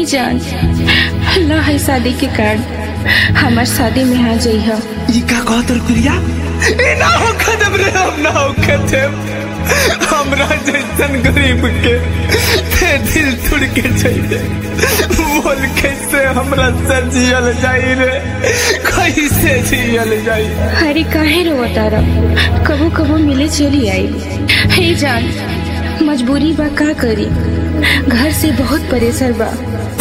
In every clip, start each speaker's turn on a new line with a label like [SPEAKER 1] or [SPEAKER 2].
[SPEAKER 1] जान ला है शादी के कार्ड, हमार शादी में आ जाइह।
[SPEAKER 2] ई का कहत रुकरिया ए ना हो खदम रे, हम ना हो खदम। हमरा जैसन गरीब के दिल तोड़ के चाहिए, बोल कैसे हमरा से जियल जाई रे, कैसे जियल जाई।
[SPEAKER 1] अरे काहे रोता रह, कबो कबो मिले चली आई। हे जान मजबूरी बा, का करी, घर से बहुत परेशान बा।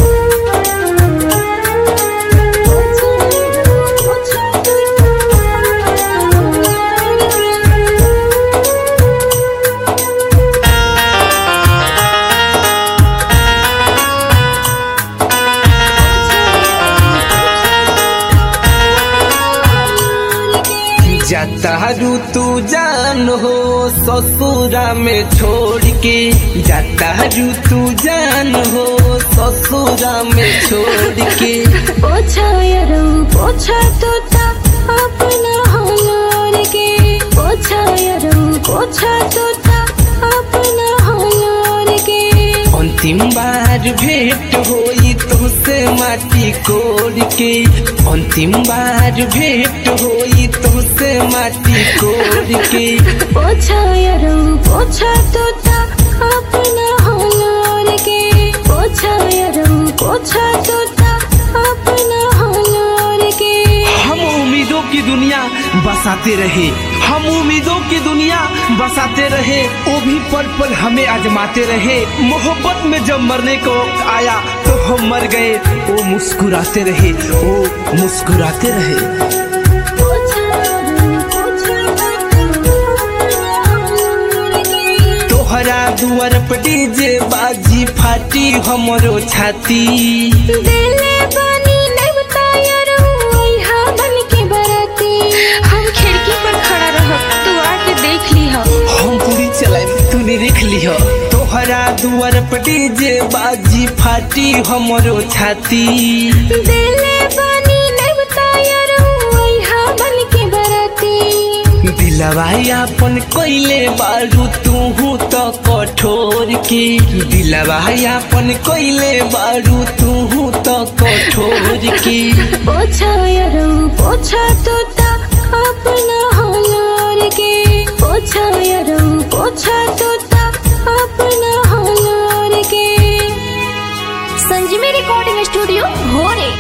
[SPEAKER 2] जातारू तू जान हो ससुरा में छोड़ के, जातारू तू जान हो ससुरा में छोड़ के।
[SPEAKER 1] पोछा यारो पोछा तोता अपना होलोर के, पोछा यारो पोछा तोता अपना होलोर के।
[SPEAKER 2] अंतिम बार भेंट होई तुझसे माटी कोड़ के, अंतिम बार भेंट होई तुझसे माटी कोड़ के।
[SPEAKER 1] पोछा यारो पोछा तोता अपना होलोर के, पोछा यारो पोछा तोता अपना होलोर के।
[SPEAKER 2] हम उम्मीदों की दुनिया बसाते रहे, हम उम्मीदों की दुनिया बसाते रहे, वो भी पल पल हमें आजमाते रहे। मोहब्बत में जब मरने को आया तो हम मर गए, वो मुस्कुराते रहे, वो मुस्कुराते रहे। तोहरा दुआर पर डीजे बाजी फाटी हमरो छाती।
[SPEAKER 1] दिले बानी नेवता यारो ओइहा बन के बराती, हम खिड़की पर खड़ा रहब तू आके देख लीह।
[SPEAKER 2] हम पूरी चलाए तूने देख लिह। तोहरा दुआर पर डीजे बाजी फाटी हमरो छाती।
[SPEAKER 1] दिले बानी नेवता यारो ओइहा बन के बराती।
[SPEAKER 2] दिलवाई अपन कोइले बारू तू तो कठोर के, दिलवाई अपन कोइले बारू तू तो कठोर के।
[SPEAKER 1] पोछा यारो पोछा तोता अपना होलोर के, पोछा यारो पोछा तोता अपना होलोर के। संजीवी रिकॉर्डिंग स्टूडियो भोरे।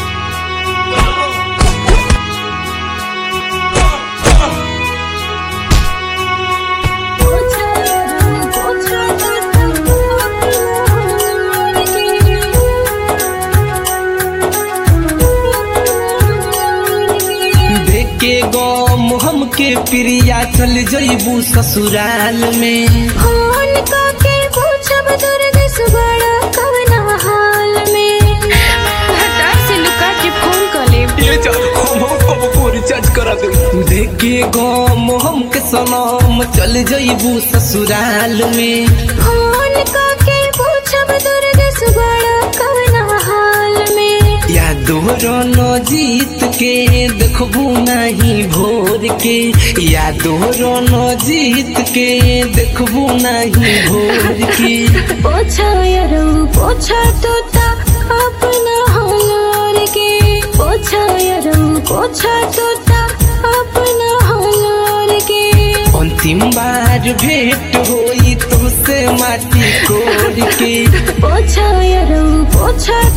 [SPEAKER 2] के गम हमके प्रिया चल जइबू ससुराल में।
[SPEAKER 1] फोन करके पूछब दुर्ग सुबड़ा कवना हाल में, हटार से लुका के फोन कर लेब।
[SPEAKER 2] ये जा हम कब को रिचार्ज करा दे। देखे गम हमके सनम चल जइबू ससुराल में।
[SPEAKER 1] फोन करके पूछब दुर्ग सुबड़ा कवना हाल में।
[SPEAKER 2] या दोहरो जीत के देखबू नहीं भोर के, या दोहरो जीत के देखबू नहीं भोर के।
[SPEAKER 1] पोछा यारो पोछा तोता अपना होलोर के, पोछा यारो पोछा तोता अपना होलोर के।
[SPEAKER 2] अंतिम बार भेंट होई तुझसे माटी कोड़ के,
[SPEAKER 1] पोछा यारो पोछा